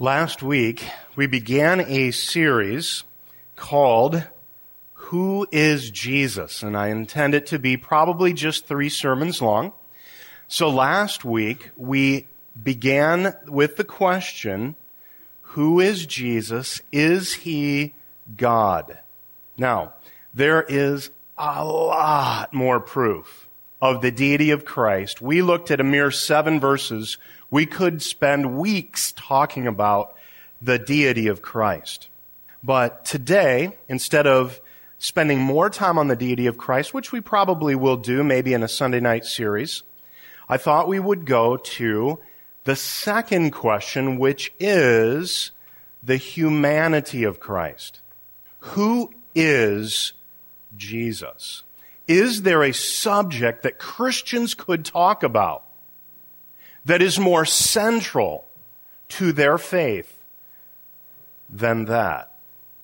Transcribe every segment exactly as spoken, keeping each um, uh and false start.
Last week, we began a series called Who is Jesus? And I intend it to be probably just three sermons long. So last week, we began with the question, who is Jesus? Is he God? Now, there is a lot more proof of the deity of Christ. We looked at a mere seven verses. We could spend weeks talking about the deity of Christ. But today, instead of spending more time on the deity of Christ, which we probably will do maybe in a Sunday night series, I thought we would go to the second question, which is the humanity of Christ. Who is Jesus? Is there a subject that Christians could talk about that is more central to their faith than that?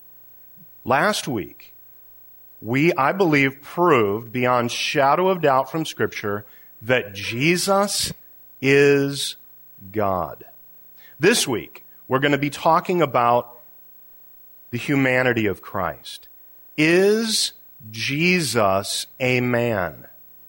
Last week, we, I believe, proved beyond shadow of doubt from Scripture that Jesus is God. This week, we're going to be talking about the humanity of Christ. Is Jesus a man?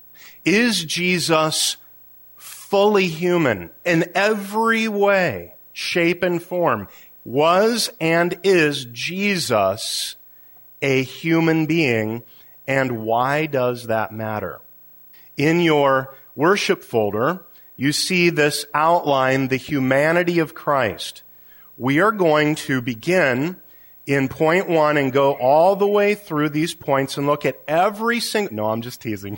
Is Jesus fully human in every way, shape, and form? Was and is Jesus a human being, and why does that matter? In your worship folder, you see this outline, the humanity of Christ. We are going to begin in point one and go all the way through these points and look at every single... No, I'm just teasing.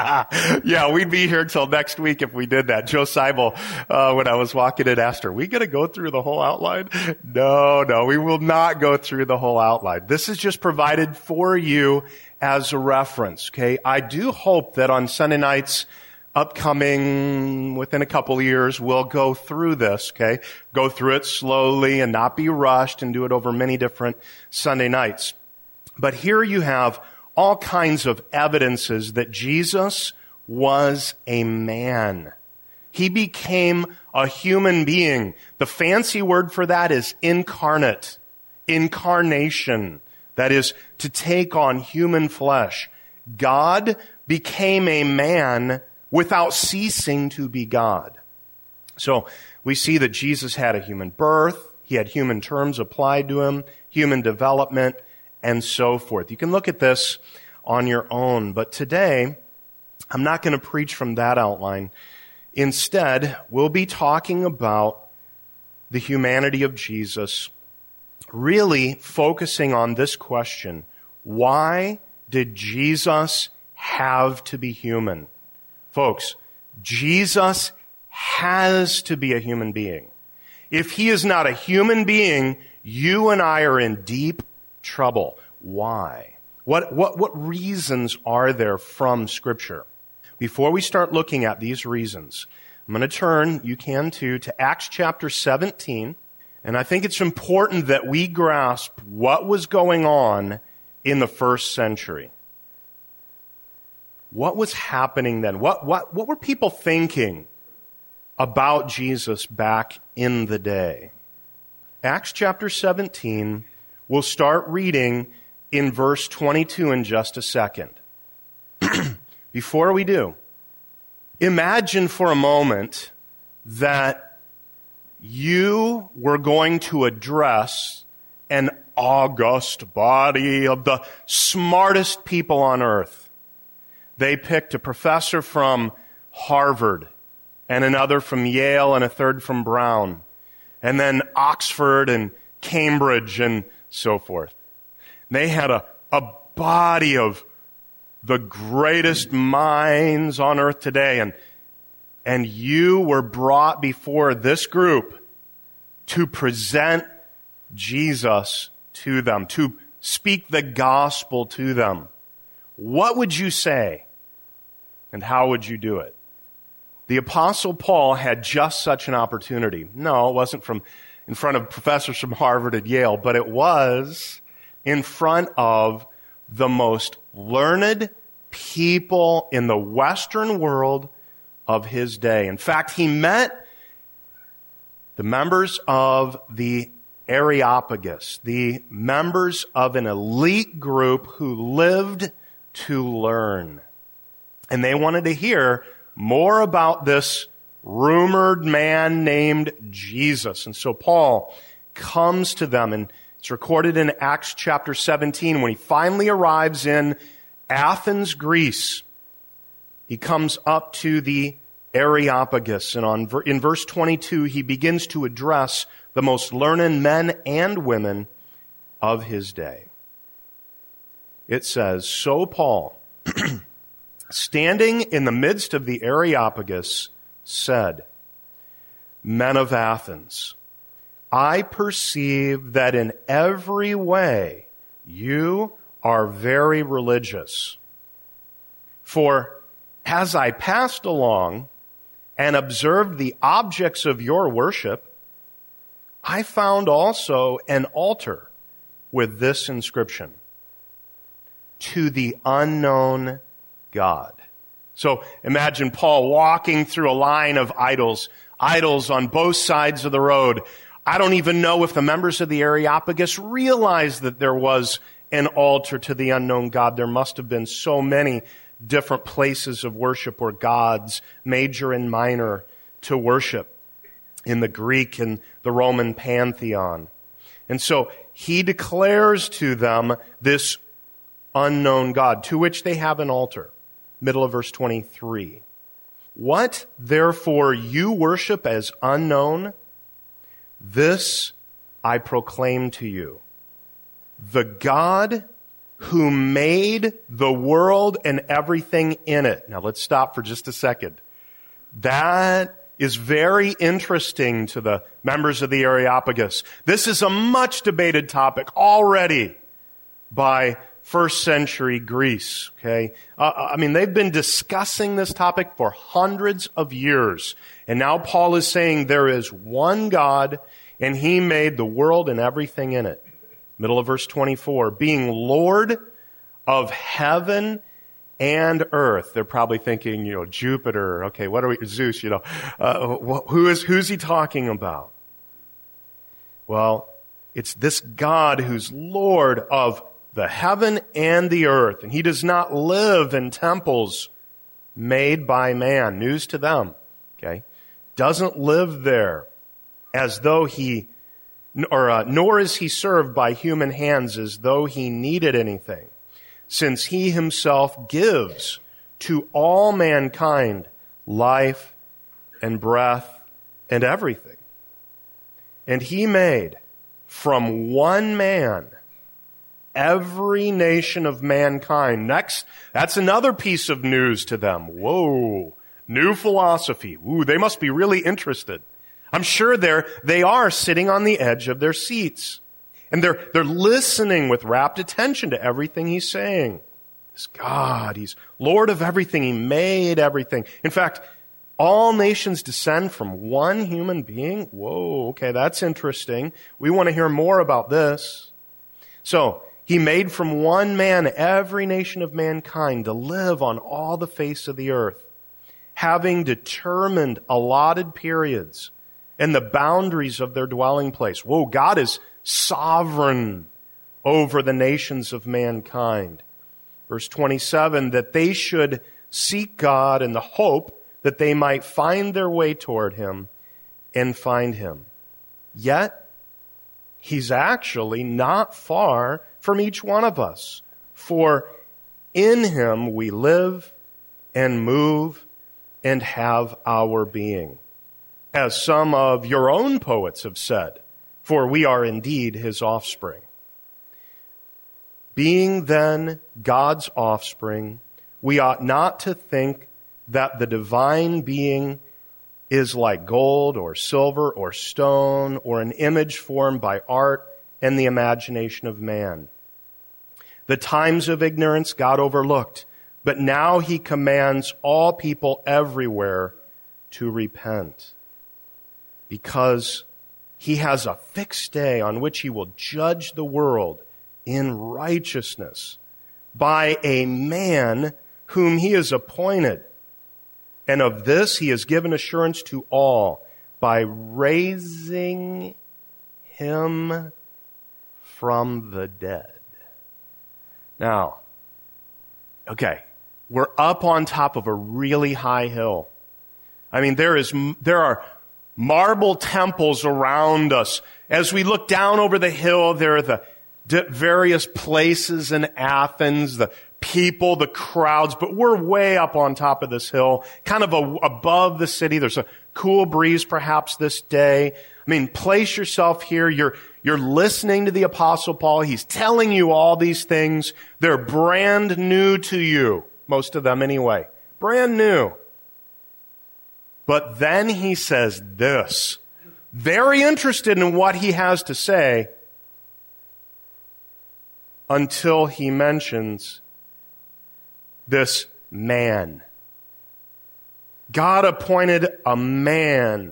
Yeah, we'd be here till next week if we did that. Joe Seibel, uh, when I was walking in, asked her, we going to go through the whole outline? No, no, we will not go through the whole outline. This is just provided for you as a reference, okay? I do hope that on Sunday nights upcoming, within a couple of years, we'll go through this, okay? Go through it slowly and not be rushed and do it over many different Sunday nights. But here you have all kinds of evidences that Jesus was a man. He became a human being. The fancy word for that is incarnate, incarnation. That is, to take on human flesh. God became a man without ceasing to be God. So we see that Jesus had a human birth, he had human terms applied to him, human development, and so forth. You can look at this on your own, but today I'm not going to preach from that outline. Instead, we'll be talking about the humanity of Jesus, really focusing on this question: why did Jesus have to be human? Folks, Jesus has to be a human being. If he is not a human being, you and I are in deep trouble. Why? What, what, what reasons are there from Scripture? Before we start looking at these reasons, I'm going to turn, you can too, to Acts chapter seventeen. And I think it's important that we grasp what was going on in the first century. What was happening then? What, what, what were people thinking about Jesus back in the day? Acts chapter seventeen, we'll start reading in verse twenty-two in just a second. Before we do, imagine for a moment that you were going to address an august body of the smartest people on earth. They picked a professor from Harvard, and another from Yale, and a third from Brown, and then Oxford and Cambridge and so forth. They had a, a body of the greatest minds on earth today, and, and you were brought before this group to present Jesus to them, to speak the gospel to them. What would you say? And how would you do it? The Apostle Paul had just such an opportunity. No, it wasn't from in front of professors from Harvard and Yale, but it was in front of the most learned people in the Western world of his day. In fact, he met the members of the Areopagus, the members of an elite group who lived to learn. And they wanted to hear more about this rumored man named Jesus. And so Paul comes to them, and it's recorded in Acts chapter seventeen when he finally arrives in Athens, Greece. He comes up to the Areopagus, and on, in verse twenty-two, he begins to address the most learned men and women of his day. It says, "So Paul, standing in the midst of the Areopagus, said, 'Men of Athens, I perceive that in every way you are very religious. For as I passed along and observed the objects of your worship, I found also an altar with this inscription, to the unknown God.'" So imagine Paul walking through a line of idols, idols on both sides of the road. I don't even know if the members of the Areopagus realized that there was an altar to the unknown God. There must have been so many different places of worship or gods, major and minor, to worship in the Greek and the Roman pantheon. And so he declares to them this unknown God, to which they have an altar. Middle of verse twenty-three. "What therefore you worship as unknown, this I proclaim to you. The God who made the world and everything in it." Now let's stop for just a second. That is very interesting to the members of the Areopagus. This is a much debated topic already by first century Greece, okay? Uh, I mean, they've been discussing this topic for hundreds of years. And now Paul is saying there is one God, and he made the world and everything in it. Middle of verse twenty-four, "Being Lord of heaven and earth." They're probably thinking, you know, Jupiter. Okay, what are we, Zeus, you know. Uh, who is, who's he talking about? Well, it's this God who's Lord of the heaven and the earth. And he does not live in temples made by man. News to them, okay? Doesn't live there as though he, or uh, nor is he served by human hands as though he needed anything, since he himself gives to all mankind life and breath and everything. And he made from one man every nation of mankind. Next, that's another piece of news to them. Whoa, new philosophy. Ooh, they must be really interested. I'm sure they're, they are sitting on the edge of their seats. And they're, they're listening with rapt attention to everything he's saying. This God, he's Lord of everything. He made everything. In fact, all nations descend from one human being. Whoa, okay, that's interesting. We want to hear more about this. So, he made from one man every nation of mankind to live on all the face of the earth, having determined allotted periods and the boundaries of their dwelling place. Whoa, God is sovereign over the nations of mankind. Verse twenty-seven, that they should seek God in the hope that they might find their way toward him and find him. Yet, he's actually not far from each one of us. For in him we live and move and have our being. As some of your own poets have said, for we are indeed his offspring. Being then God's offspring, we ought not to think that the divine being is like gold or silver or stone or an image formed by art and the imagination of man. The times of ignorance God overlooked, but now he commands all people everywhere to repent, because he has a fixed day on which he will judge the world in righteousness by a man whom he has appointed. And of this he has given assurance to all, by raising him from the dead. Now, okay, we're up on top of a really high hill. I mean, there is, there are marble temples around us. As we look down over the hill, there are the various places in Athens, the people, the crowds, but we're way up on top of this hill, kind of a, above the city. There's a cool breeze perhaps this day. I mean, place yourself here. You're, you're listening to the Apostle Paul. He's telling you all these things. They're brand new to you. Most of them anyway. Brand new. But then he says this. Very interested in what he has to say until he mentions this man. God appointed a man,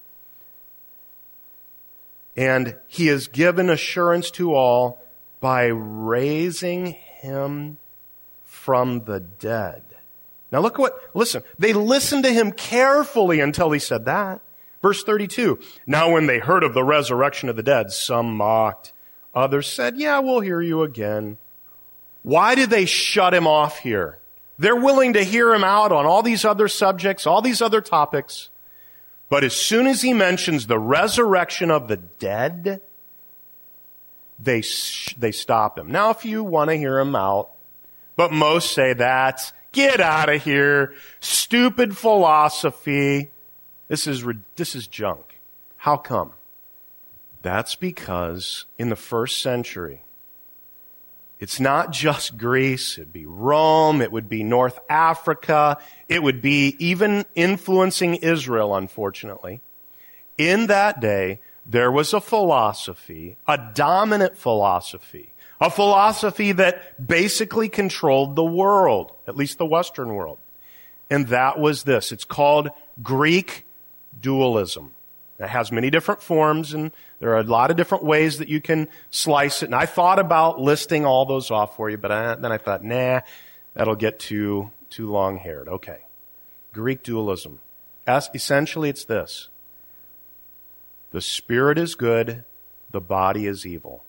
and he has given assurance to all by raising him from the dead. Now look what, listen, they listened to him carefully until he said that. Verse thirty-two, now when they heard of the resurrection of the dead, some mocked. Others said, yeah, we'll hear you again. Why did they shut him off here? They're willing to hear him out on all these other subjects, all these other topics. But as soon as he mentions the resurrection of the dead, they, sh- they stop him. Now, if you want to hear him out, but most say that's, get out of here, stupid philosophy. This is, this is junk. How come? That's because in the first century, it's not just Greece, it'd be Rome, it would be North Africa, it would be even influencing Israel, unfortunately. In that day, there was a philosophy, a dominant philosophy, a philosophy that basically controlled the world, at least the Western world. And that was this. It's called Greek dualism. It has many different forms, and there are a lot of different ways that you can slice it. And I thought about listing all those off for you, but I, then I thought, nah, that'll get too too long-haired. Okay. Greek dualism. As, essentially, it's this. The spirit is good, the body is evil.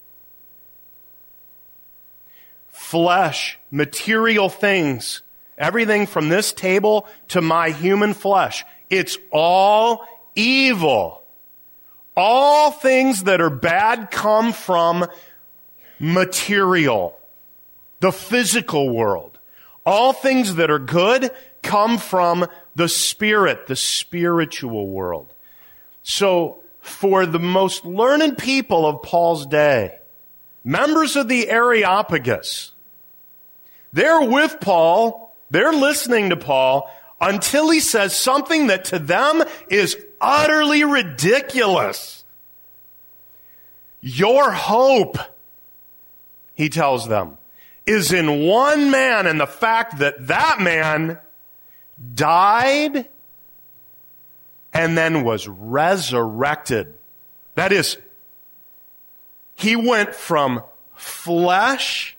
Flesh, material things, everything from this table to my human flesh, it's all evil. All things that are bad come from material, the physical world. All things that are good come from the spirit, the spiritual world. So, for the most learned people of Paul's day, members of the Areopagus, they're with Paul, they're listening to Paul, until he says something that to them is utterly ridiculous. Your hope, he tells them, is in one man, and the fact that that man died and then was resurrected. That is, he went from flesh,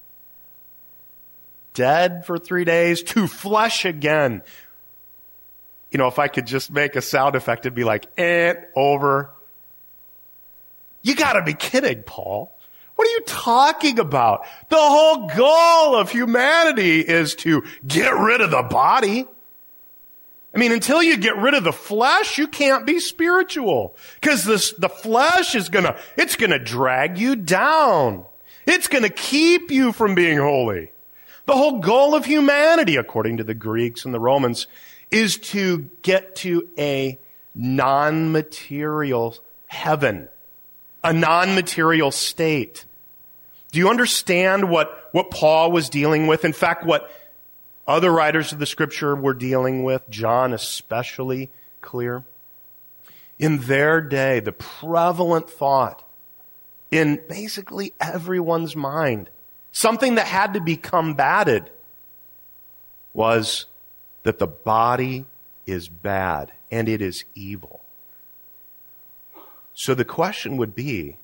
dead for three days, to flesh again. You know, if I could just make a sound effect, it'd be like, eh, over. You gotta be kidding, Paul. What are you talking about? The whole goal of humanity is to get rid of the body. I mean, until you get rid of the flesh, you can't be spiritual. Because this, the flesh is gonna, it's gonna drag you down. It's gonna keep you from being holy. The whole goal of humanity, according to the Greeks and the Romans, is to get to a non-material heaven, a non-material state. Do you understand what, what Paul was dealing with? In fact, what other writers of the Scripture were dealing with, John especially clear? In their day, the prevalent thought in basically everyone's mind, something that had to be combated, was that the body is bad and it is evil. So the question would be,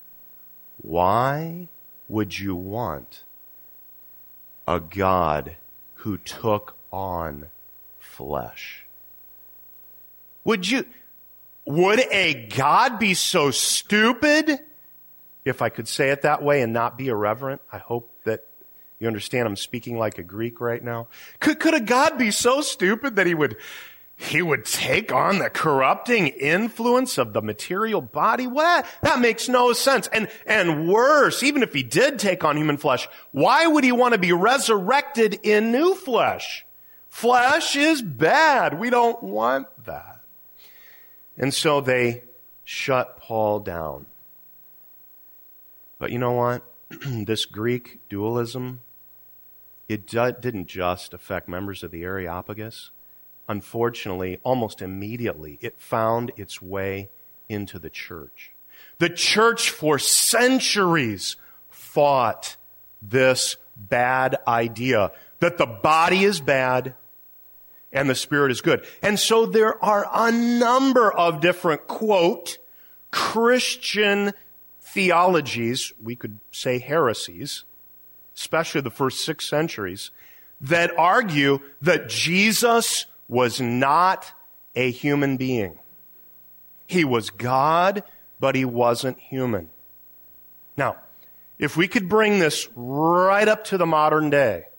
why would you want a God who took on flesh? Would you, would a God be so stupid? If I could say it that way and not be irreverent, I hope that you understand I'm speaking like a Greek right now. Could, could a God be so stupid that he would, he would take on the corrupting influence of the material body? What? That makes no sense. And, and worse, even if he did take on human flesh, why would he want to be resurrected in new flesh? Flesh is bad. We don't want that. And so they shut Paul down. But you know what? This Greek dualism, it didn't just affect members of the Areopagus. Unfortunately, almost immediately, it found its way into the church. The church for centuries fought this bad idea that the body is bad and the spirit is good. And so there are a number of different, quote, Christian theologies, we could say heresies, especially the first six centuries, that argue that Jesus was not a human being. He was God, but he wasn't human. Now, if we could bring this right up to the modern day,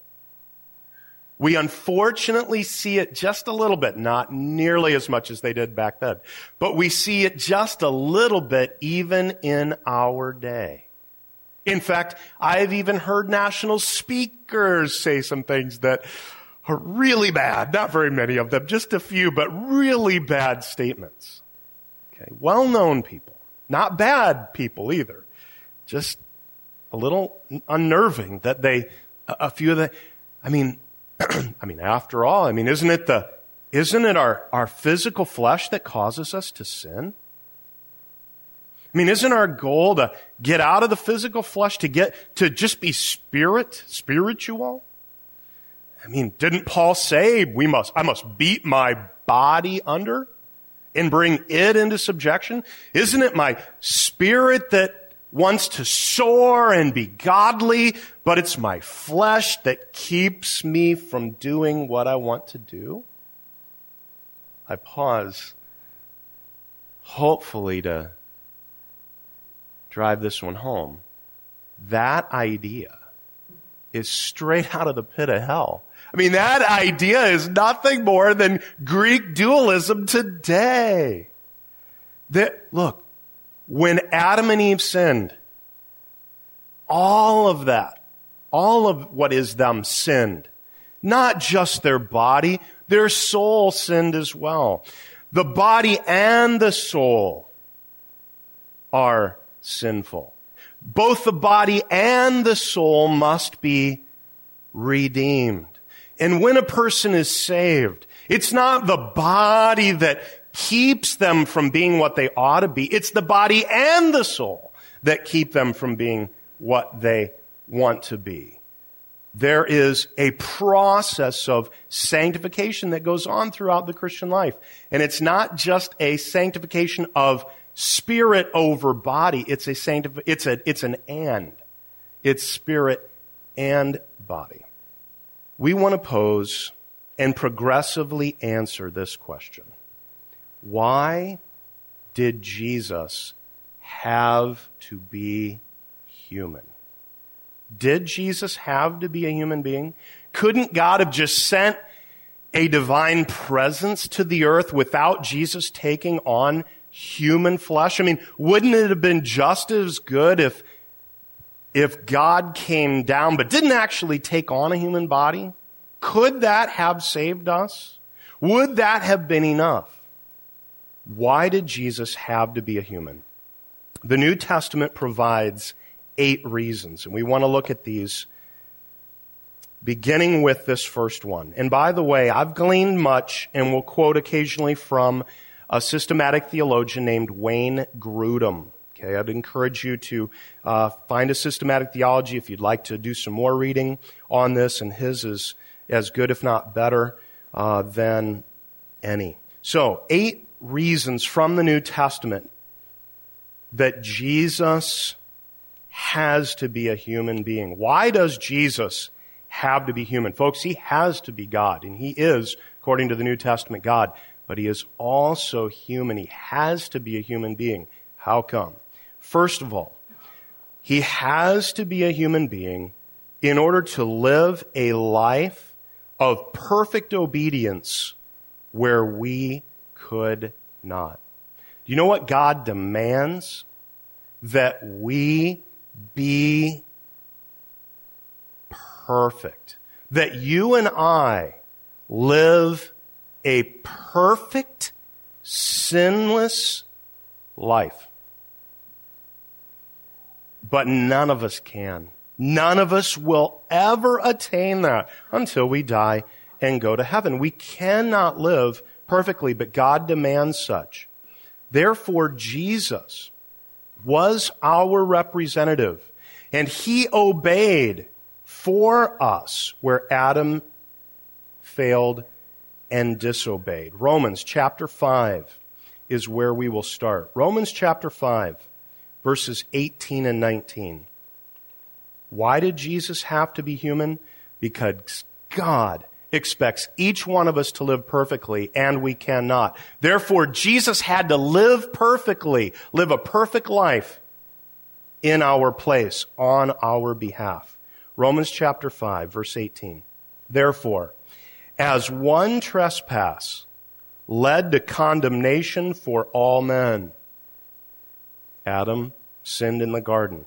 we unfortunately see it just a little bit, not nearly as much as they did back then, but we see it just a little bit even in our day. In fact, I've even heard national speakers say some things that are really bad. Not very many of them, just a few, but really bad statements. Okay, well-known people, not bad people either, just a little unnerving that they, a few of the, I mean, I mean, after all, I mean, isn't it the, isn't it our, our physical flesh that causes us to sin? I mean, isn't our goal to get out of the physical flesh, to get, to just be spirit, spiritual? I mean, didn't Paul say we must, I must beat my body under and bring it into subjection? Isn't it my spirit that wants to soar and be godly, but it's my flesh that keeps me from doing what I want to do? I pause, hopefully to drive this one home. That idea is straight out of the pit of hell. I mean, that idea is nothing more than Greek dualism today. That, look, when Adam and Eve sinned, all of that, all of what is them sinned. Not just their body, their soul sinned as well. The body and the soul are sinful. Both the body and the soul must be redeemed. And when a person is saved, it's not the body that keeps them from being what they ought to be. It's the body and the soul that keep them from being what they want to be. There is a process of sanctification that goes on throughout the Christian life. And it's not just a sanctification of spirit over body. It's a sanctif- it's a it's an and. It's spirit and body. We want to pose and progressively answer this question. Why did Jesus have to be human? Did Jesus have to be a human being? Couldn't God have just sent a divine presence to the earth without Jesus taking on human flesh? I mean, wouldn't it have been just as good if, if God came down but didn't actually take on a human body? Could that have saved us? Would that have been enough? Why did Jesus have to be a human? The New Testament provides eight reasons, and we want to look at these beginning with this first one. And by the way, I've gleaned much and will quote occasionally from a systematic theologian named Wayne Grudem. Okay, I'd encourage you to uh, find a systematic theology if you'd like to do some more reading on this, and his is as good, if not better, uh, than any. So, eight reasons from the New Testament that Jesus has to be a human being. Why does Jesus have to be human? Folks, he has to be God, and he is, according to the New Testament, God. but he is also human. He has to be a human being. How come? First of all, he has to be a human being in order to live a life of perfect obedience where we could not. Do you know what God demands? That we be perfect. That you and I live a perfect, sinless life. But none of us can. None of us will ever attain that until we die and go to heaven. We cannot live perfectly, but God demands such. Therefore, Jesus was our representative, and he obeyed for us where Adam failed and disobeyed. Romans chapter five is where we will start. Romans chapter five, verses eighteen and nineteen. Why did Jesus have to be human? Because God expects each one of us to live perfectly, and we cannot. Therefore, Jesus had to live perfectly, live a perfect life in our place, on our behalf. Romans chapter five, verse eighteen. Therefore, as one trespass led to condemnation for all men, Adam sinned in the garden.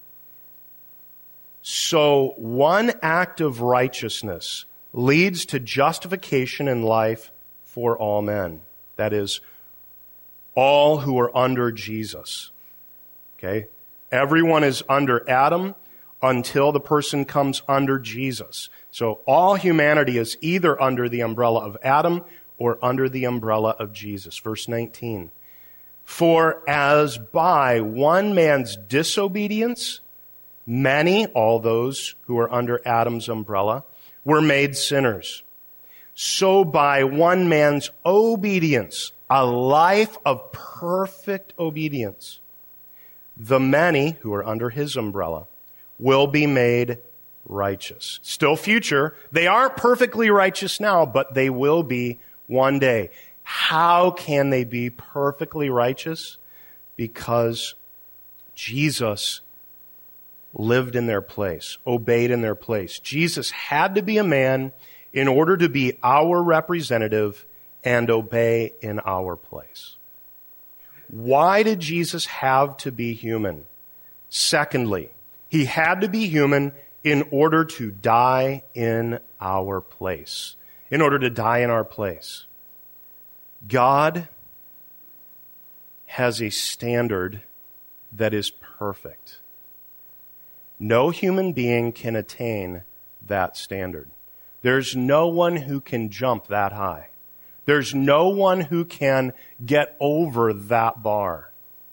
So one act of righteousness leads to justification in life for all men. That is, all who are under Jesus. Okay? Everyone is under Adam until the person comes under Jesus. So all humanity is either under the umbrella of Adam or under the umbrella of Jesus. Verse nineteen. For as by one man's disobedience, many, all those who are under Adam's umbrella, were made sinners. So by one man's obedience, a life of perfect obedience, the many who are under his umbrella will be made righteous. Still future. They aren't perfectly righteous now, but they will be one day. How can they be perfectly righteous? Because Jesus lived in their place, obeyed in their place. Jesus had to be a man in order to be our representative and obey in our place. Why did Jesus have to be human? Secondly, he had to be human in order to die in our place. In order to die in our place. God has a standard that is perfect. No human being can attain that standard. There's no one who can jump that high. There's no one who can get over that bar.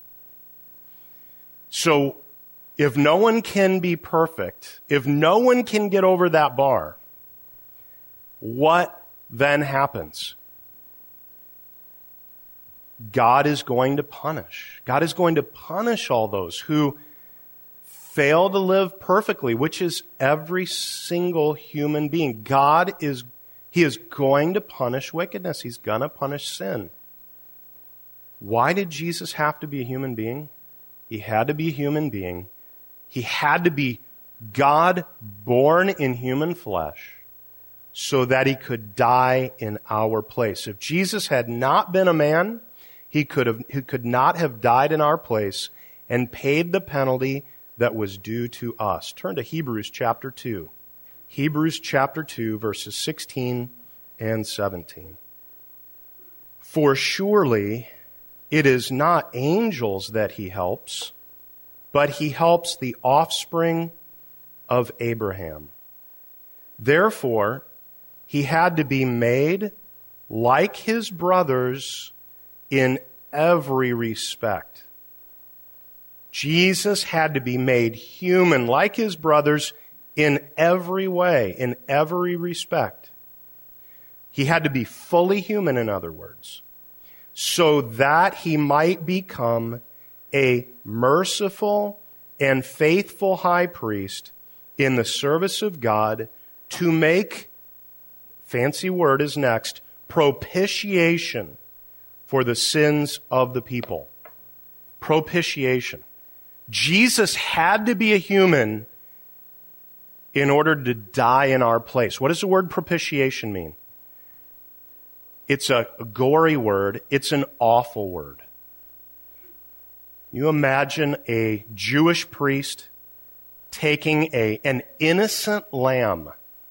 So, if no one can be perfect, if no one can get over that bar, what then happens? God is going to punish. God is going to punish all those who fail to live perfectly, which is every single human being. God is, He is going to punish wickedness. He's going to punish sin. Why did Jesus have to be a human being? He had to be a human being. He had to be God born in human flesh so that he could die in our place. If Jesus had not been a man, he could have, he could not have died in our place and paid the penalty that was due to us. Turn to Hebrews chapter two. Hebrews chapter two, verses sixteen and seventeen. For surely it is not angels that he helps, but he helps the offspring of Abraham. Therefore, he had to be made like his brothers in every respect. Jesus had to be made human like his brothers in every way, in every respect. He had to be fully human, in other words, so that he might become a merciful and faithful high priest in the service of God to make, fancy word is next, propitiation for the sins of the people. Propitiation. Jesus had to be a human in order to die in our place. What does the word propitiation mean? It's a gory word. It's an awful word. You imagine a Jewish priest taking a, an innocent lamb,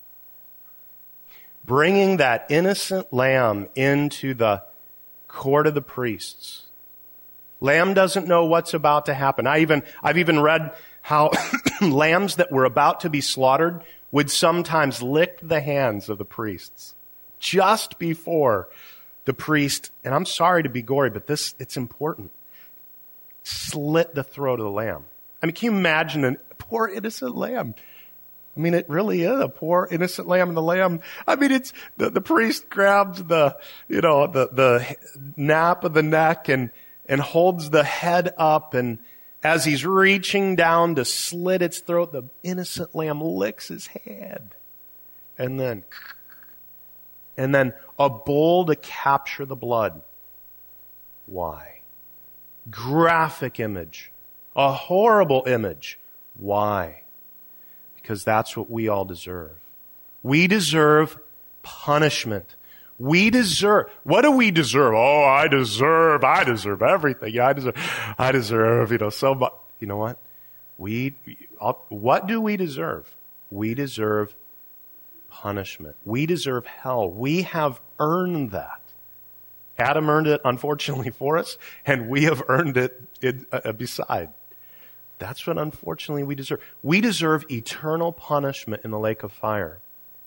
bringing that innocent lamb into the court of the priests. Lamb doesn't know what's about to happen. I even, I've even read how lambs that were about to be slaughtered would sometimes lick the hands of the priests just before the priest, and I'm sorry to be gory, but this, it's important, slit the throat of the lamb. I mean, can you imagine a poor innocent lamb? I mean, it really is a poor innocent lamb, and the lamb, I mean, it's, the, the priest grabs the, you know, the, the nape of the neck and, and holds the head up, and as he's reaching down to slit its throat, the innocent lamb licks his hand. And then, and then a bowl to capture the blood. Why? Graphic image. A horrible image. Why? Because that's what we all deserve. We deserve punishment. We deserve, what do we deserve? Oh, I deserve, I deserve everything. Yeah, I deserve, I deserve, you know, so much. You know what? We, what do we deserve? We deserve punishment. We deserve hell. We have earned that. Adam earned it, unfortunately, for us, and we have earned it in, uh, beside. That's what, unfortunately, we deserve. We deserve eternal punishment in the lake of fire.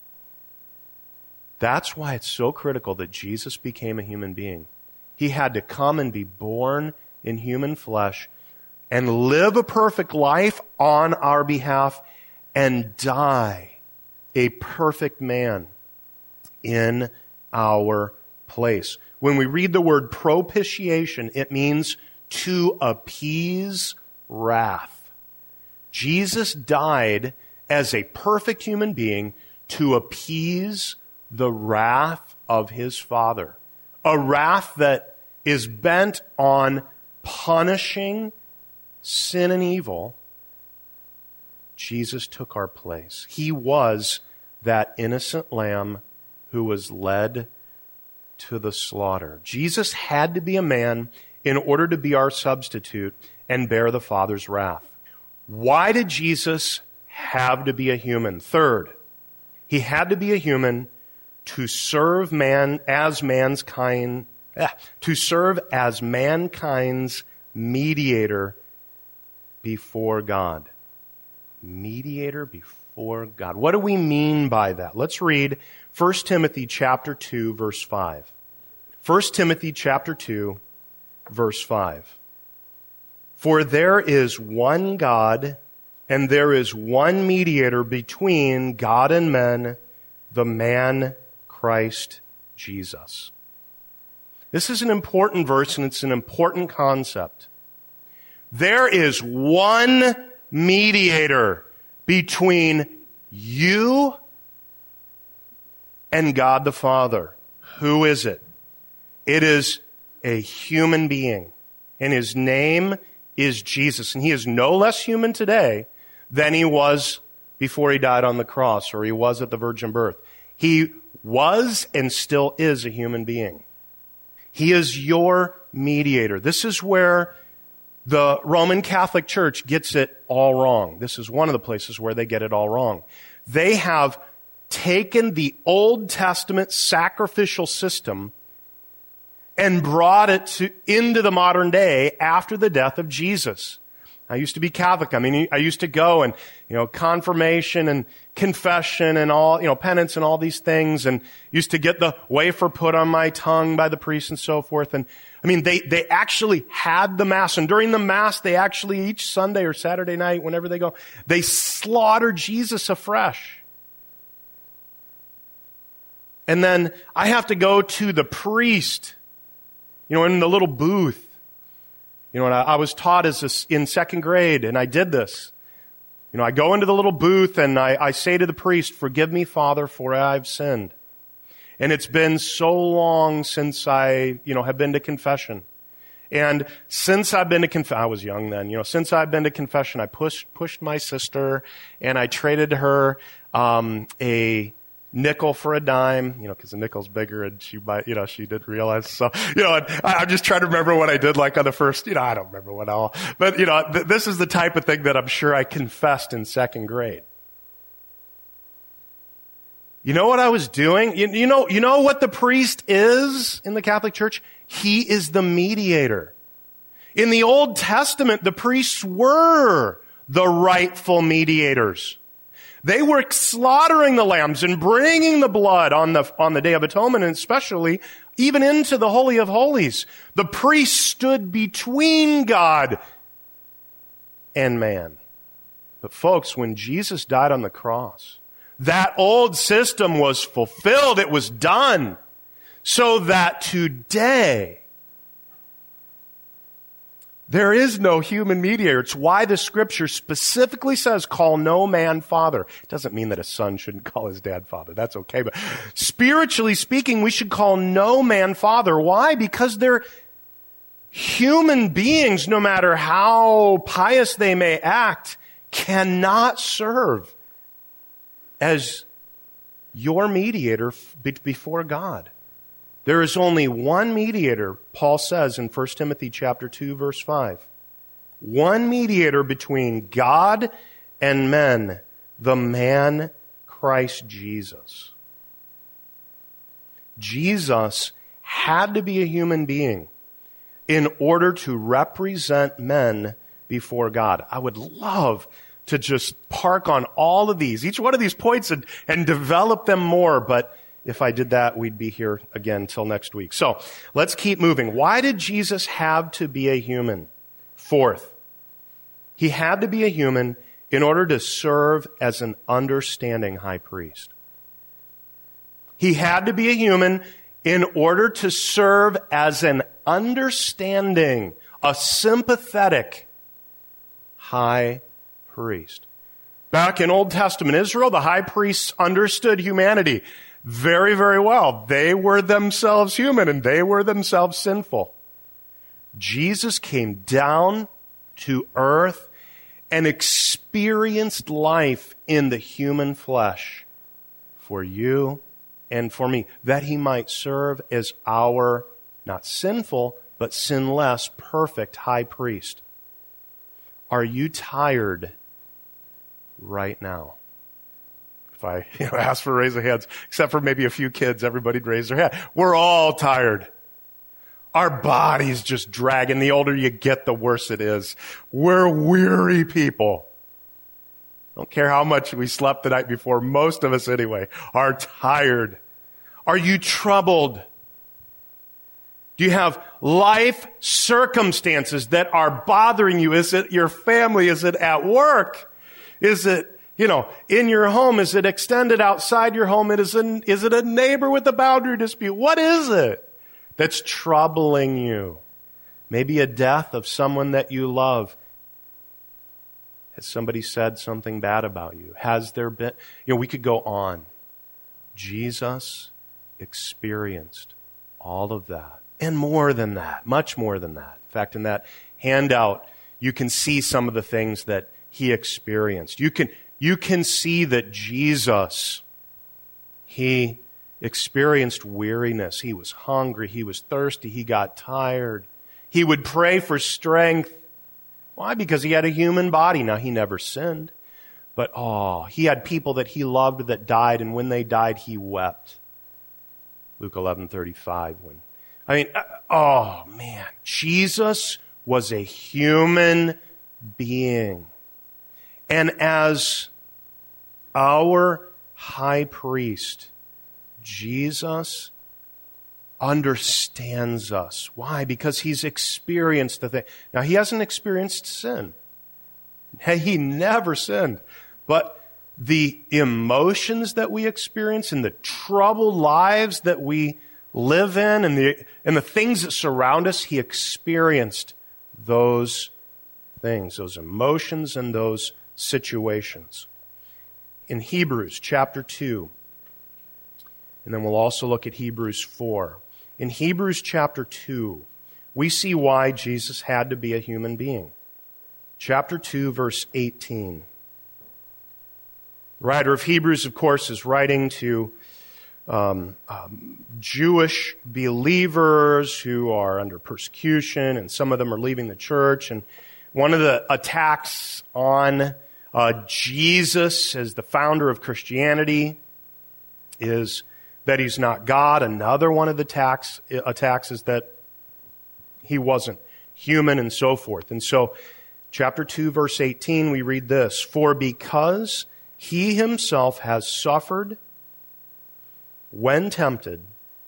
That's why it's so critical that Jesus became a human being. He had to come and be born in human flesh and live a perfect life on our behalf and die a perfect man in our place. When we read the word propitiation, it means to appease wrath. Jesus died as a perfect human being to appease the wrath of his Father. A wrath that is bent on punishing sin and evil. Jesus took our place. He was that innocent lamb who was led to the slaughter. Jesus had to be a man in order to be our substitute and bear the Father's wrath. Why did Jesus have to be a human? Third, he had to be a human to serve man as mankind, eh, to serve as mankind's mediator before God. Mediator before God. What do we mean by that? Let's read First Timothy chapter two, verse five. First Timothy chapter two, verse five. For there is one God, and there is one mediator between God and men, the man Christ Jesus. This is an important verse, and it's an important concept. There is one mediator between you and God the Father. Who is it? It is a human being, and his name is Jesus. And he is no less human today than he was before he died on the cross, or he was at the virgin birth. He was and still is a human being. He is your mediator. This is where the Roman Catholic Church gets it all wrong. This is one of the places where they get it all wrong. They have taken the Old Testament sacrificial system and brought it to, into the modern day after the death of Jesus. I used to be Catholic. I mean, I used to go and, you know, confirmation and confession and all, you know, penance and all these things, and used to get the wafer put on my tongue by the priest and so forth. And I mean, they, they actually had the Mass, and during the Mass, they actually, each Sunday or Saturday night, whenever they go, they slaughter Jesus afresh. And then I have to go to the priest, you know, in the little booth. You know, and I, I was taught as a, in second grade, and I did this. You know, I go into the little booth and I, I say to the priest, "Forgive me, Father, for I've sinned." And it's been so long since I, you know, have been to confession. And since I've been to confession, I was young then, you know, since I've been to confession, I pushed, pushed my sister and I traded her, um, a nickel for a dime, you know, because the nickel's bigger and she might, you know, she didn't realize. So, you know, I, I'm just trying to remember what I did like on the first, you know, I don't remember what all, but, you know, th- this is the type of thing that I'm sure I confessed in second grade. You know what I was doing? You, you know, you know what the priest is in the Catholic Church? He is the mediator. In the Old Testament, the priests were the rightful mediators. They were slaughtering the lambs and bringing the blood on the, on the Day of Atonement, and especially even into the Holy of Holies. The priest stood between God and man. But folks, when Jesus died on the cross, that old system was fulfilled. It was done. So that today, there is no human mediator. It's why the Scripture specifically says, call no man father. It doesn't mean that a son shouldn't call his dad father. That's okay. But spiritually speaking, we should call no man father. Why? Because they're human beings, no matter how pious they may act, cannot serve as your mediator before God. There is only one mediator, Paul says in First Timothy chapter two, verse five. One mediator between God and men, the man Christ Jesus. Jesus had to be a human being in order to represent men before God. I would love to just park on all of these, each one of these points, and, and develop them more, but if I did that, we'd be here again till next week. So let's keep moving. Why did Jesus have to be a human? Fourth, he had to be a human in order to serve as an understanding high priest. He had to be a human in order to serve as an understanding, a sympathetic high priest. Back in Old Testament Israel, the high priests understood humanity very, very well. They were themselves human and they were themselves sinful. Jesus came down to earth and experienced life in the human flesh for you and for me, that he might serve as our, not sinful, but sinless, perfect high priest. Are you tired right now? If I you know, ask for a raise of hands, except for maybe a few kids, everybody'd raise their hand. We're all tired. Our body's just dragging. The older you get, the worse it is. We're weary people. Don't care how much we slept the night before. Most of us, anyway, are tired. Are you troubled? Do you have life circumstances that are bothering you? Is it your family? Is it at work? Is it, you know, in your home? Is it extended outside your home? It is, an, is it a neighbor with a boundary dispute? What is it that's troubling you? Maybe a death of someone that you love. Has somebody said something bad about you? Has there been, you know, we could go on. Jesus experienced all of that. And more than that, much more than that. In fact, in that handout, you can see some of the things that he experienced. You can, you can see that Jesus, he experienced weariness. He was hungry. He was thirsty. He got tired. He would pray for strength. Why? Because he had a human body. Now, he never sinned. But, oh, he had people that he loved that died, and when they died, he wept. Luke eleven thirty-five. When, I mean, oh, man. Jesus was a human being. And as our high priest, Jesus understands us. Why? Because he's experienced the thing. Now, he hasn't experienced sin. He never sinned. But the emotions that we experience and the troubled lives that we live in and the, and the things that surround us, he experienced those things, those emotions and those situations. In Hebrews chapter two, and then we'll also look at Hebrews four. In Hebrews chapter two, we see why Jesus had to be a human being. Chapter two, verse eighteen. The writer of Hebrews, of course, is writing to um, um, Jewish believers who are under persecution, and some of them are leaving the church. And one of the attacks on uh, Jesus as the founder of Christianity is that he's not God. Another one of the attacks, attacks is that he wasn't human, and so forth. And so, chapter two, verse eighteen, we read this: "For because he himself has suffered when tempted,"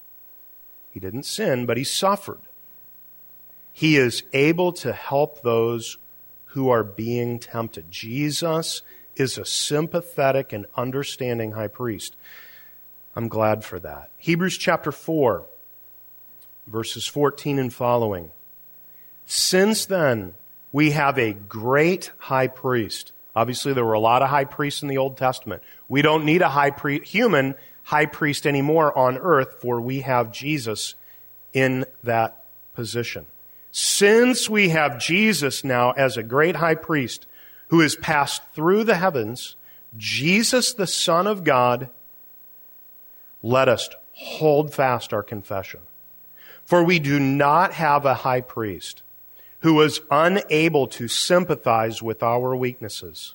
he didn't sin, but he suffered, "he is able to help those who are being tempted." Jesus is a sympathetic and understanding high priest. I'm glad for that. Hebrews chapter four, verses fourteen and following. "Since then, we have a great high priest." Obviously, there were a lot of high priests in the Old Testament. We don't need a high pri- human high priest anymore on earth, for we have Jesus in that position. "Since we have Jesus now as a great high priest who has passed through the heavens, Jesus the Son of God, let us hold fast our confession. For we do not have a high priest who was unable to sympathize with our weaknesses,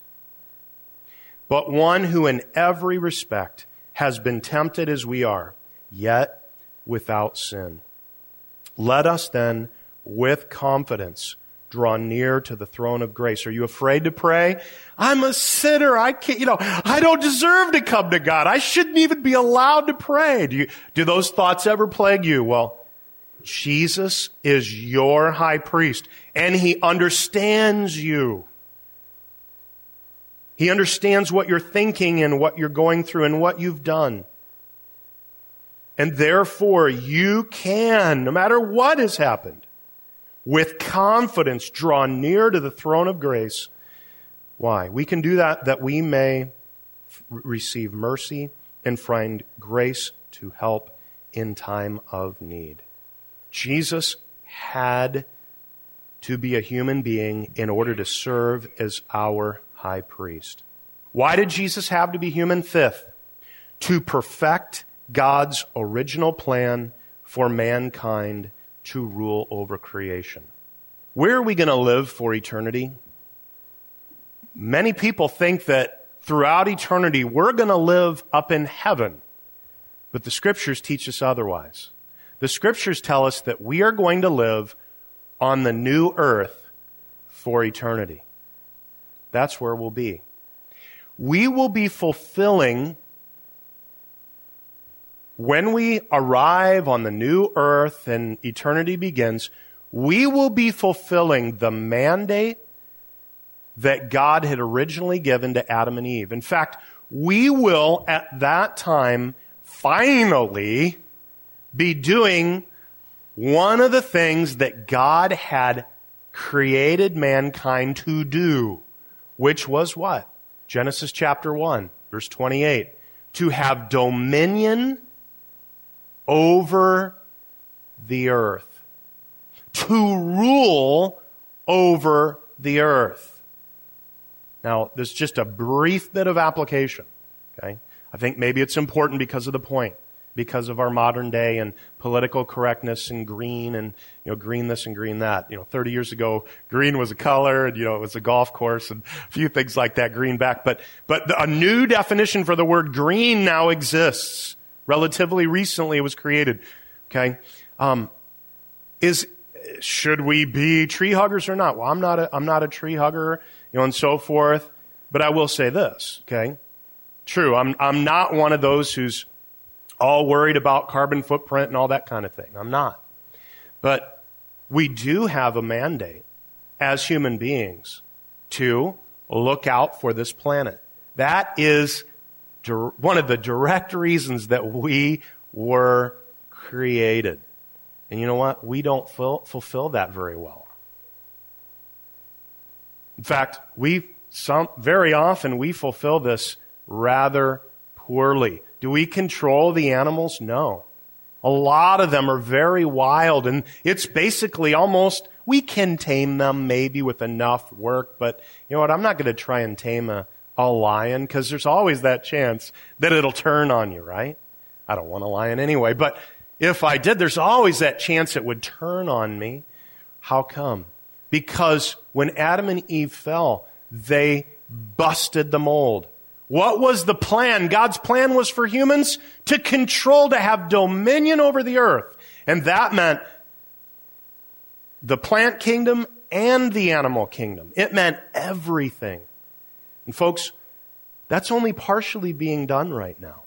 but one who in every respect has been tempted as we are, yet without sin. Let us then, with confidence, draw near to the throne of grace." Are you afraid to pray? I'm a sinner. I can't, you know, I don't deserve to come to God. I shouldn't even be allowed to pray. Do you, do those thoughts ever plague you? Well, Jesus is your high priest, and he understands you. He understands what you're thinking and what you're going through and what you've done. And therefore, you can, no matter what has happened, with confidence draw near to the throne of grace. Why? We can do that that we may f- receive mercy and find grace to help in time of need. Jesus had to be a human being in order to serve as our high priest. Why did Jesus have to be human? Fifth, to perfect God's original plan for mankind to rule over creation. Where are we going to live for eternity? Many people think that throughout eternity we're going to live up in heaven, but the Scriptures teach us otherwise. The Scriptures tell us that we are going to live on the new earth for eternity. That's where we'll be. We will be fulfilling, when we arrive on the new earth and eternity begins, we will be fulfilling the mandate that God had originally given to Adam and Eve. In fact, we will at that time finally be doing one of the things that God had created mankind to do, which was what? Genesis chapter one, verse twenty-eight. To have dominion over the earth. To rule over the earth. Now, this is just a brief bit of application. Okay? I think maybe it's important because of the point, because of our modern day and political correctness and green and, you know, green this and green that. You know, thirty years ago, green was a color and, you know, it was a golf course and a few things like that, green back. But, but a new definition for the word green now exists. Relatively recently it was created. Okay? Um, is, should we be tree huggers or not? Well, I'm not a, I'm not a tree hugger, you know, and so forth. But I will say this, okay? True, I'm, I'm not one of those who's all worried about carbon footprint and all that kind of thing. I'm not. But we do have a mandate as human beings to look out for this planet. That is dir- one of the direct reasons that we were created. And you know what? We don't ful- fulfill that very well. In fact, we some very often we fulfill this rather poorly. Do we control the animals? No. A lot of them are very wild, and it's basically almost, we can tame them maybe with enough work, but you know what, I'm not going to try and tame a, a lion, because there's always that chance that it'll turn on you, right? I don't want a lion anyway, but if I did, there's always that chance it would turn on me. How come? Because when Adam and Eve fell, they busted the mold. What was the plan? God's plan was for humans to control, to have dominion over the earth. And that meant the plant kingdom and the animal kingdom. It meant everything. And folks, that's only partially being done right now.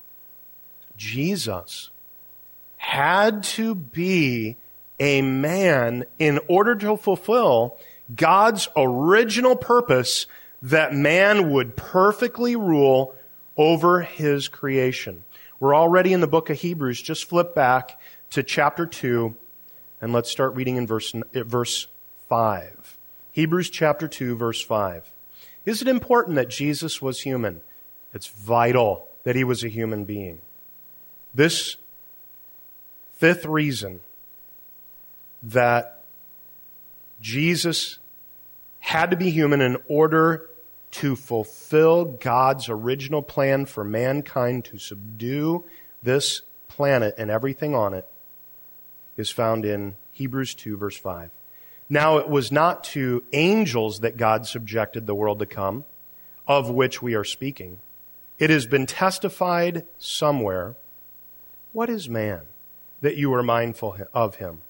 Jesus had to be a man in order to fulfill God's original purpose that man would perfectly rule over his creation. We're already in the book of Hebrews. Just flip back to chapter two, and let's start reading in verse, verse five. Hebrews chapter two, verse five. Is it important that Jesus was human? It's vital that he was a human being. This fifth reason that Jesus had to be human in order to fulfill God's original plan for mankind to subdue this planet and everything on it is found in Hebrews two, verse five. Now it was not to angels that God subjected the world to come, of which we are speaking. It has been testified somewhere, what is man that you are mindful of him?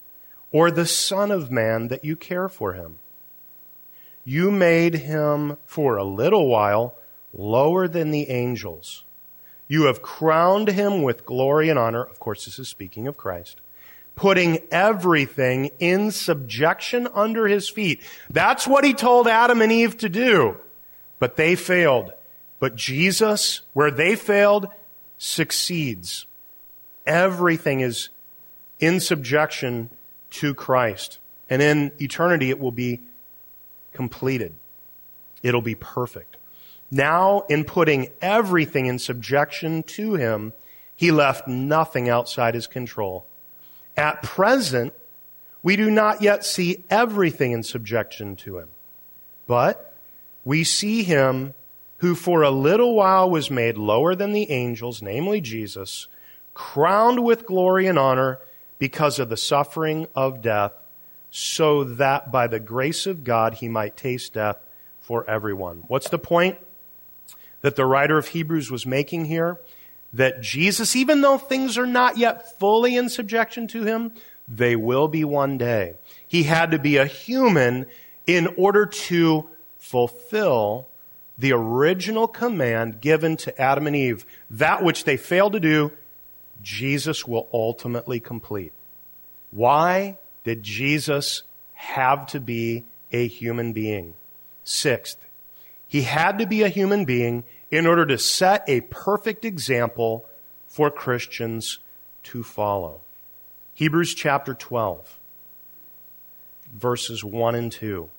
Or the Son of Man that you care for him? You made him for a little while lower than the angels. You have crowned him with glory and honor. Of course, this is speaking of Christ. Putting everything in subjection under his feet. That's what he told Adam and Eve to do. But they failed. But Jesus, where they failed, succeeds. Everything is in subjection to Christ. And in eternity, it will be completed. It'll be perfect. Now, in putting everything in subjection to him, he left nothing outside his control. At present, we do not yet see everything in subjection to him. But we see him who for a little while was made lower than the angels, namely Jesus, crowned with glory and honor because of the suffering of death, so that by the grace of God he might taste death for everyone. What's the point that the writer of Hebrews was making here? That Jesus, even though things are not yet fully in subjection to him, they will be one day. He had to be a human in order to fulfill the original command given to Adam and Eve. That which they failed to do, Jesus will ultimately complete. Why did Jesus have to be a human being? Sixth, he had to be a human being in order to set a perfect example for Christians to follow. Hebrews chapter twelve, verses one and two.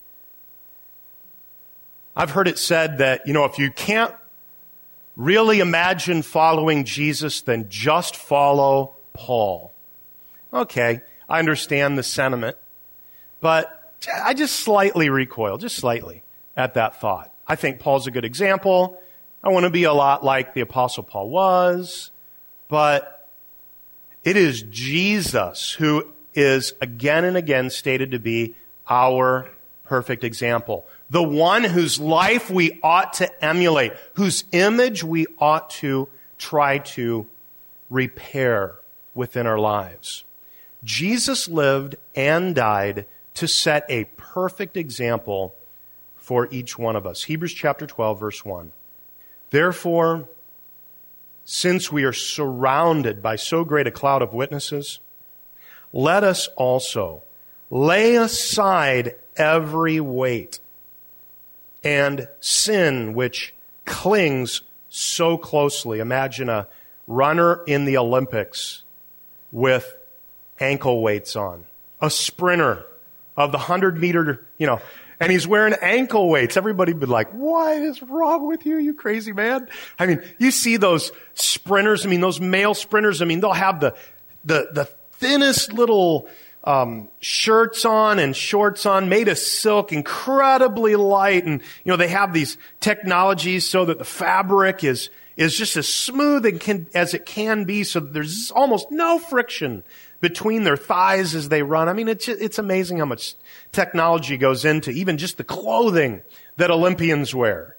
I've heard it said that, you know, if you can't really imagine following Jesus, then just follow Paul. Okay, I understand the sentiment, but I just slightly recoil, just slightly, at that thought. I think Paul's a good example. I want to be a lot like the Apostle Paul was, but it is Jesus who is again and again stated to be our perfect example. The one whose life we ought to emulate, whose image we ought to try to repair within our lives. Jesus lived and died to set a perfect example for each one of us. Hebrews chapter twelve, verse one. Therefore, since we are surrounded by so great a cloud of witnesses, let us also lay aside every weight and sin which clings so closely. Imagine a runner in the Olympics with ankle weights on. A sprinter of the hundred meter, you know, And he's wearing ankle weights. Everybody would be like, what is wrong with you, you crazy man? I mean, you see those sprinters, I mean, those male sprinters, I mean, they'll have the, the, the thinnest little, um, shirts on and shorts on, made of silk, incredibly light. And, you know, they have these technologies so that the fabric is, is just as smooth and can, as it can be, so that there's almost no friction between their thighs as they run. I mean, it's, it's amazing how much technology goes into even just the clothing that Olympians wear.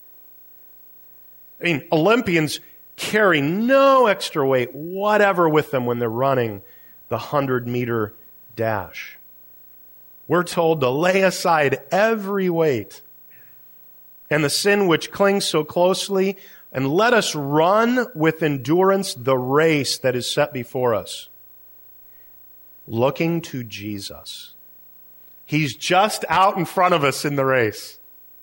I mean, Olympians carry no extra weight whatever with them when they're running the hundred-meter dash. We're told to lay aside every weight and the sin which clings so closely, and let us run with endurance the race that is set before us, looking to Jesus. He's just out in front of us in the race.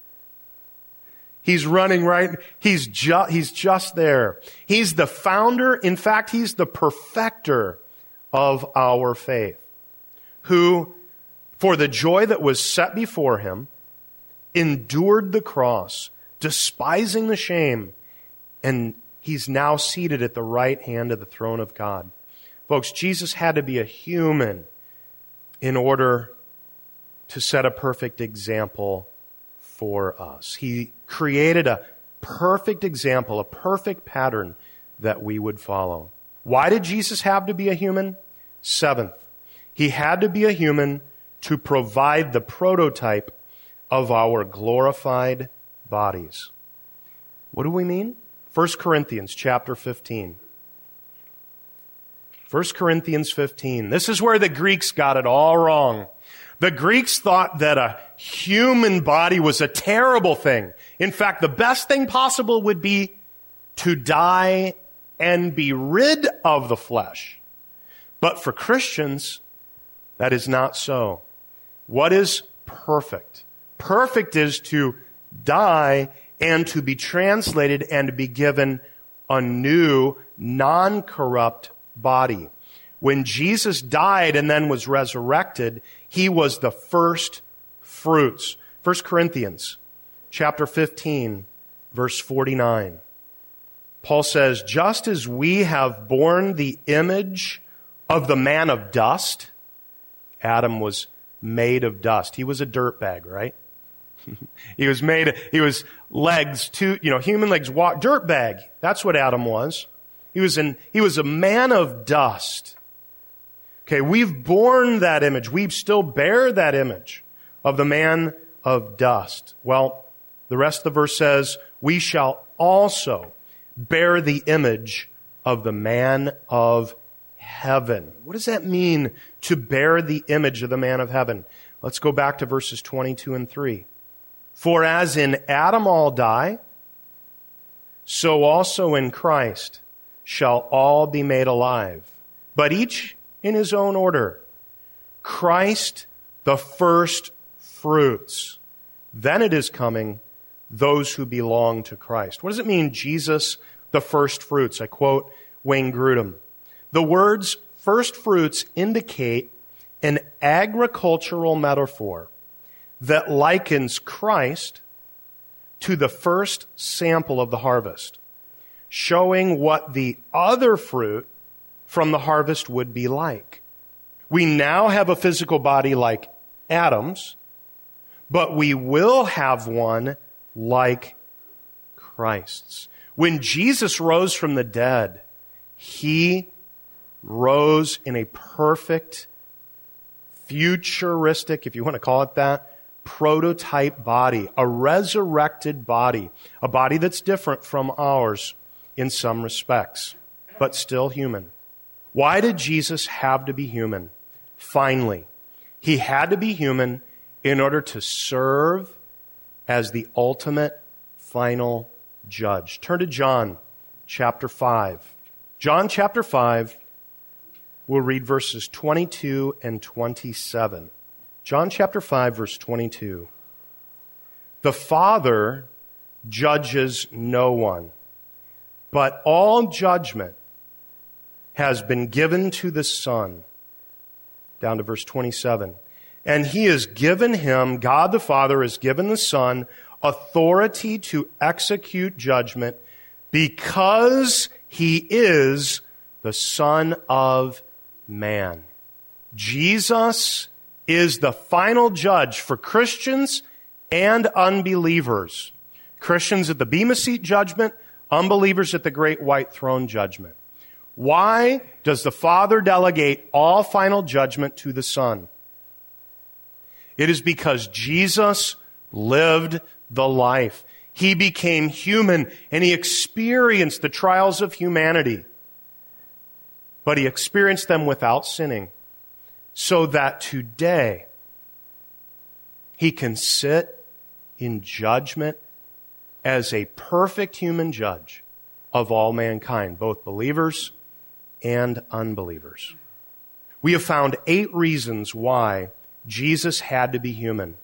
He's running right, he's, ju- he's just there. He's the founder, in fact, he's the perfecter of our faith, who, for the joy that was set before him, endured the cross, despising the shame, and he's now seated at the right hand of the throne of God. Folks, Jesus had to be a human in order to set a perfect example for us. He created a perfect example, a perfect pattern that we would follow. Why did Jesus have to be a human? Seventh, he had to be a human to provide the prototype of our glorified bodies. What do we mean? First Corinthians chapter fifteen. First Corinthians fifteen. This is where the Greeks got it all wrong. The Greeks thought that a human body was a terrible thing. In fact, the best thing possible would be to die and be rid of the flesh. But for Christians, that is not so. What is perfect? Perfect is to die and to be translated and to be given a new, non-corrupt body. When Jesus died and then was resurrected, he was the first fruits. First Corinthians chapter fifteen, verse forty-nine. Paul says, just as we have borne the image of the man of dust, Adam was made of dust. He was a dirtbag, right? he was made, he was legs, two, you know, human legs, walk, dirtbag. That's what Adam was. He was an, he was a man of dust. Okay, we've borne that image. We still bear that image of the man of dust. Well, the rest of the verse says, we shall also bear the image of the man of heaven. What does that mean, to bear the image of the man of heaven? Let's go back to verses twenty-two and three. For as in Adam all die, so also in Christ shall all be made alive, but each in his own order. Christ, the first fruits. Then it is coming, those who belong to Christ. What does it mean, Jesus, the first fruits? I quote Wayne Grudem. The words first fruits indicate an agricultural metaphor that likens Christ to the first sample of the harvest, showing what the other fruit from the harvest would be like. We now have a physical body like Adam's, but we will have one like Christ's. When Jesus rose from the dead, he rose in a perfect, futuristic, if you want to call it that, prototype body, a resurrected body, a body that's different from ours in some respects, but still human. Why did Jesus have to be human? Finally, he had to be human in order to serve as the ultimate final judge. Turn to John chapter five. John chapter five, we'll read verses twenty-two and twenty-seven. John chapter five, verse twenty-two. The Father judges no one, but all judgment has been given to the Son. Down to verse twenty-seven. And he has given him, God the Father has given the Son, authority to execute judgment because he is the Son of Man. Jesus is the final judge for Christians and unbelievers. Christians at the Bema Seat judgment, unbelievers at the great white throne judgment. Why does the Father delegate all final judgment to the Son? It is because Jesus lived the life. He became human and he experienced the trials of humanity. But he experienced them without sinning, so that today he can sit in judgment as a perfect human judge of all mankind, both believers and unbelievers. We have found eight reasons why Jesus had to be human.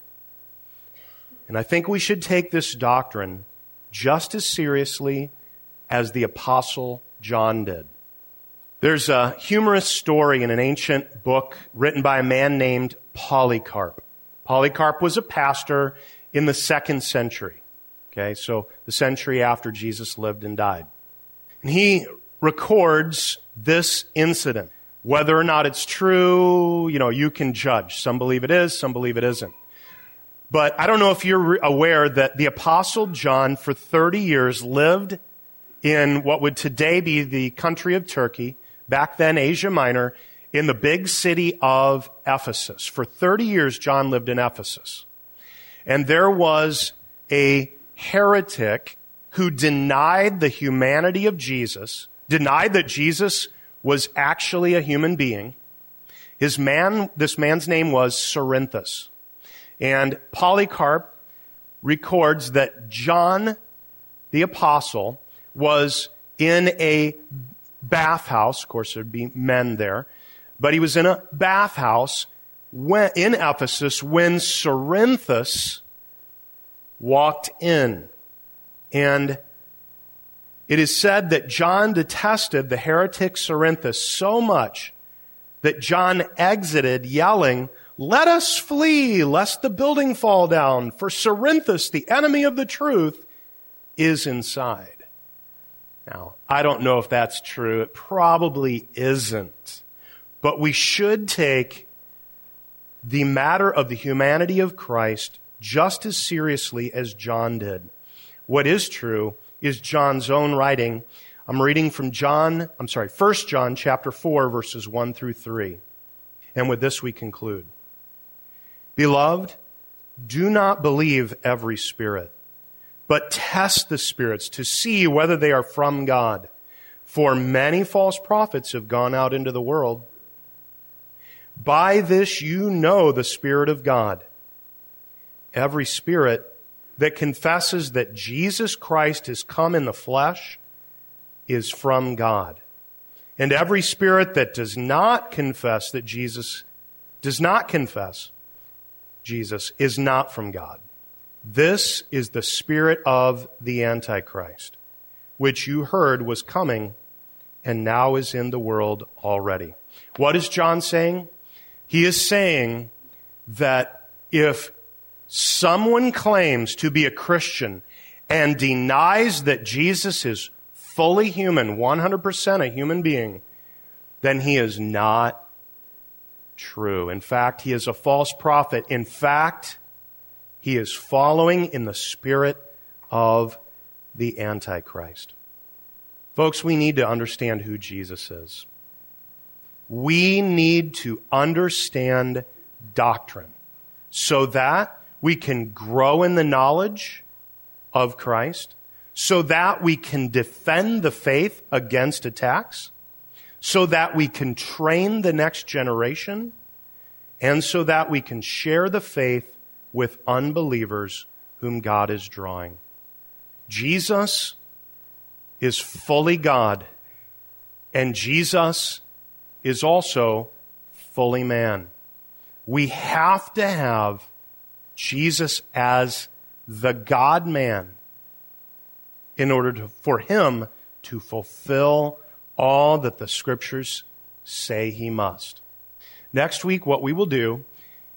And I think we should take this doctrine just as seriously as the Apostle John did. There's a humorous story in an ancient book written by a man named Polycarp. Polycarp was a pastor in the second century. Okay, so the century after Jesus lived and died. And he records this incident. Whether or not it's true, you know, you can judge. Some believe it is, some believe it isn't. But I don't know if you're aware that the Apostle John for thirty years lived in what would today be the country of Turkey, back then Asia Minor, in the big city of Ephesus. For thirty years, John lived in Ephesus. And there was a heretic who denied the humanity of Jesus, denied that Jesus was actually a human being. His man, this man's name was Cerinthus. And Polycarp records that John the Apostle was in a bathhouse. Of course, there'd be men there. But he was in a bathhouse when, in Ephesus when Cerinthus walked in. And it is said that John detested the heretic Cerinthus so much that John exited yelling, "Let us flee, lest the building fall down, for Cerinthus, the enemy of the truth, is inside." Now, I don't know if that's true. It probably isn't. But we should take the matter of the humanity of Christ just as seriously as John did. What is true is John's own writing. I'm reading from John, I'm sorry, First John chapter four, verses one through three. And with this we conclude. Beloved, do not believe every spirit, but test the spirits to see whether they are from God. For many false prophets have gone out into the world. By this you know the Spirit of God. Every spirit that confesses that Jesus Christ has come in the flesh is from God. And every spirit that does not confess that Jesus does not confess Jesus is not from God. This is the spirit of the Antichrist, which you heard was coming and now is in the world already. What is John saying? He is saying that if someone claims to be a Christian and denies that Jesus is fully human, one hundred percent a human being, then he is not true. In fact, he is a false prophet. In fact, he is following in the spirit of the Antichrist. Folks, we need to understand who Jesus is. We need to understand doctrine so that we can grow in the knowledge of Christ, so that we can defend the faith against attacks, so that we can train the next generation, and so that we can share the faith with unbelievers whom God is drawing. Jesus is fully God, and Jesus is also fully man. We have to have Jesus as the God-man in order to, for him to fulfill all that the Scriptures say he must. Next week, what we will do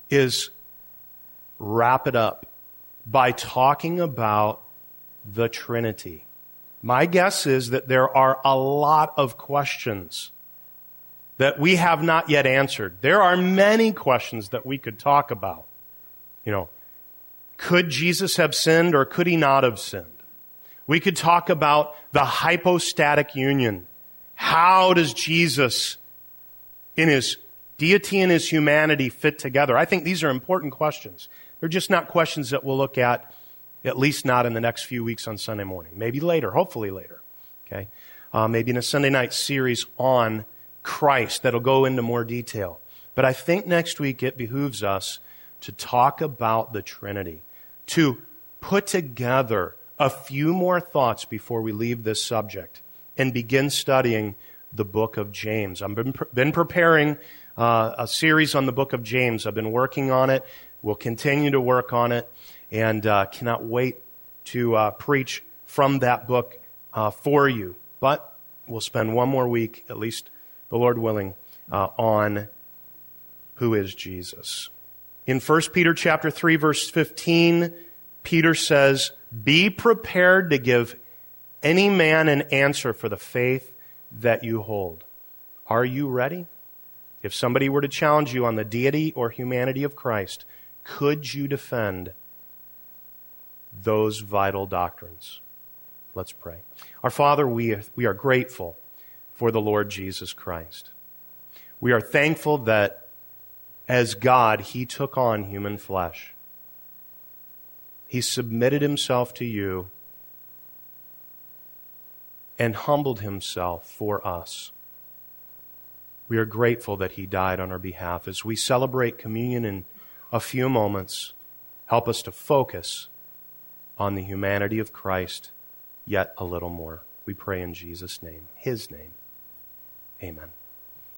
is wrap it up by talking about the Trinity. My guess is that there are a lot of questions that we have not yet answered. There are many questions that we could talk about. You know, could Jesus have sinned or could he not have sinned? We could talk about the hypostatic union. How does Jesus, in his deity and his humanity, fit together? I think these are important questions. They're just not questions that we'll look at, at least not in the next few weeks on Sunday morning. Maybe later, hopefully later. Okay, uh, maybe in a Sunday night series on Christ that'll go into more detail. But I think next week it behooves us to talk about the Trinity, to put together a few more thoughts before we leave this subject and begin studying the book of James. I've been, been preparing uh, a series on the book of James. I've been working on it. We'll continue to work on it, and uh, cannot wait to uh, preach from that book uh, for you. But we'll spend one more week, at least the Lord willing, uh, on who is Jesus. In First Peter chapter three, verse fifteen, Peter says, "Be prepared to give any man an answer for the faith that you hold." Are you ready? If somebody were to challenge you on the deity or humanity of Christ, could you defend those vital doctrines? Let's pray. Our Father, we, we are grateful for the Lord Jesus Christ. We are thankful that as God, he took on human flesh. He submitted himself to you and humbled himself for us. We are grateful that he died on our behalf. As we celebrate communion in a few moments, help us to focus on the humanity of Christ yet a little more. We pray in Jesus' name, his name. Amen.